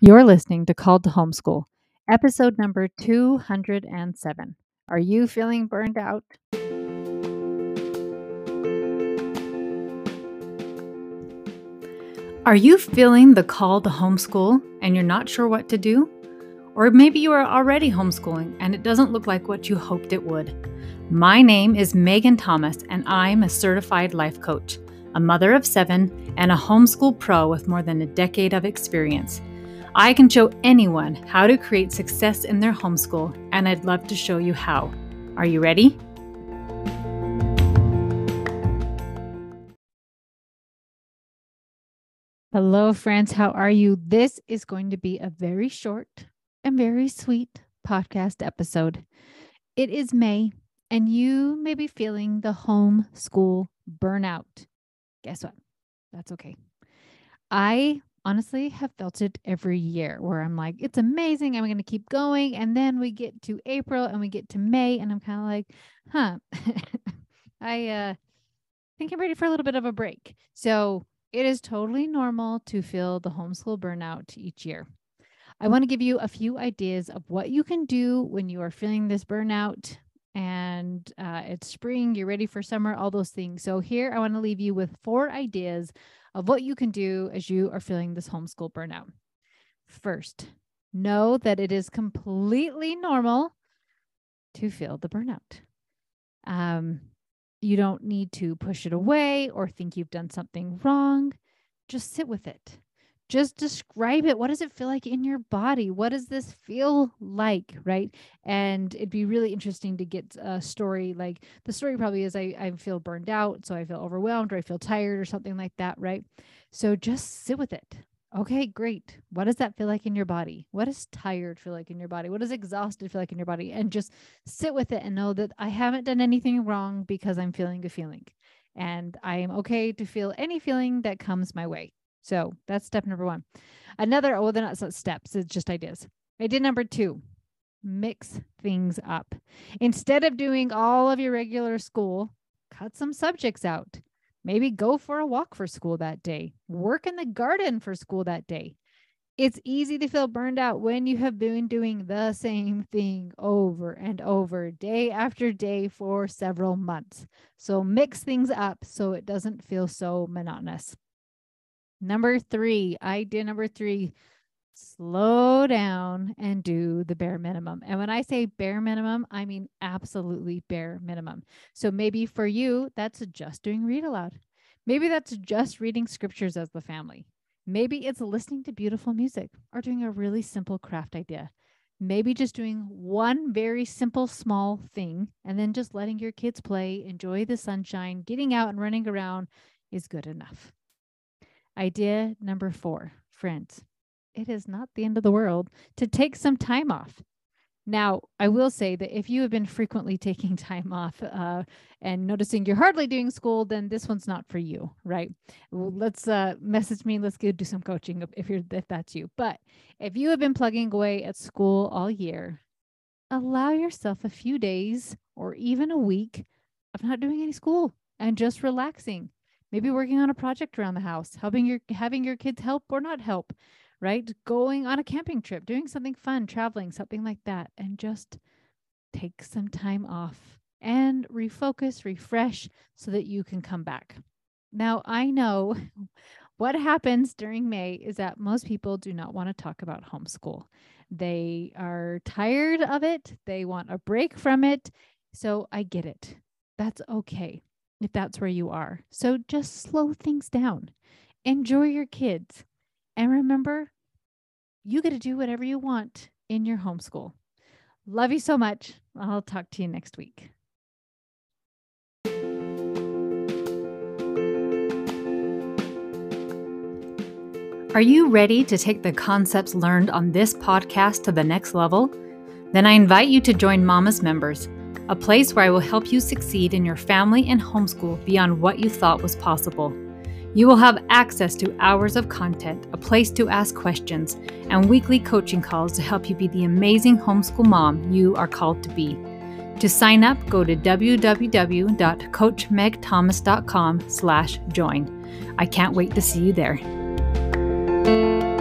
You're listening to Called to Homeschool, episode number 207. Are you feeling burned out? Are you feeling the call to homeschool and you're not sure what to do? Or maybe you are already homeschooling and it doesn't look like what you hoped it would. My name is Megan Thomas and I'm a certified life coach, a mother of 7, and a homeschool pro with more than a decade of experience. I can show anyone how to create success in their homeschool, and I'd love to show you how. Are you ready? Hello, friends. How are you? This is going to be a very short and very sweet podcast episode. It is May, and you may be feeling the homeschool burnout. Guess what? That's okay. I honestly have felt it every year where I'm like, it's amazing. I'm going to keep going. And then we get to April and we get to May and I'm kind of like, I think I'm ready for a little bit of a break. So it is totally normal to feel the homeschool burnout each year. I want to give you a few ideas of what you can do when you are feeling this burnout and it's spring, you're ready for summer, all those things. So here I want to leave you with 4 ideas of what you can do as you are feeling this homeschool burnout. First, know that it is completely normal to feel the burnout. You don't need to push it away or think you've done something wrong. Just sit with it. Just describe it. What does it feel like in your body? What does this feel like, right? And it'd be really interesting to get a story. Like the story probably is I feel burned out, so I feel overwhelmed or I feel tired or something like that, right? So just sit with it. Okay, great. What does that feel like in your body? What does tired feel like in your body? What does exhausted feel like in your body? And just sit with it and know that I haven't done anything wrong because I'm feeling a feeling. And I am okay to feel any feeling that comes my way. So that's step number 1. They're not steps, it's just ideas. Idea number 2, mix things up. Instead of doing all of your regular school, cut some subjects out. Maybe go for a walk for school that day. Work in the garden for school that day. It's easy to feel burned out when you have been doing the same thing over and over, day after day for several months. So mix things up so it doesn't feel so monotonous. Idea number 3, slow down and do the bare minimum. And when I say bare minimum, I mean absolutely bare minimum. So maybe for you, that's just doing read aloud. Maybe that's just reading scriptures as the family. Maybe it's listening to beautiful music or doing a really simple craft idea. Maybe just doing one very simple, small thing and then just letting your kids play, enjoy the sunshine, getting out and running around is good enough. Idea number 4, friends, it is not the end of the world to take some time off. Now, I will say that if you have been frequently taking time off and noticing you're hardly doing school, then this one's not for you, right? Well, let's message me. Let's go do some coaching if that's you. But if you have been plugging away at school all year, allow yourself a few days or even a week of not doing any school and just relaxing. Maybe working on a project around the house, having your kids help or not help, right? Going on a camping trip, doing something fun, traveling, something like that, and just take some time off and refocus, refresh so that you can come back. Now, I know what happens during May is that most people do not want to talk about homeschool. They are tired of it. They want a break from it. So I get it. That's okay if that's where you are. So just slow things down. Enjoy your kids. And remember, you get to do whatever you want in your homeschool. Love you so much. I'll talk to you next week. Are you ready to take the concepts learned on this podcast to the next level? Then I invite you to join Mama's Members, a place where I will help you succeed in your family and homeschool beyond what you thought was possible. You will have access to hours of content, a place to ask questions, and weekly coaching calls to help you be the amazing homeschool mom you are called to be. To sign up, go to www.coachmegthomas.com/join. I can't wait to see you there.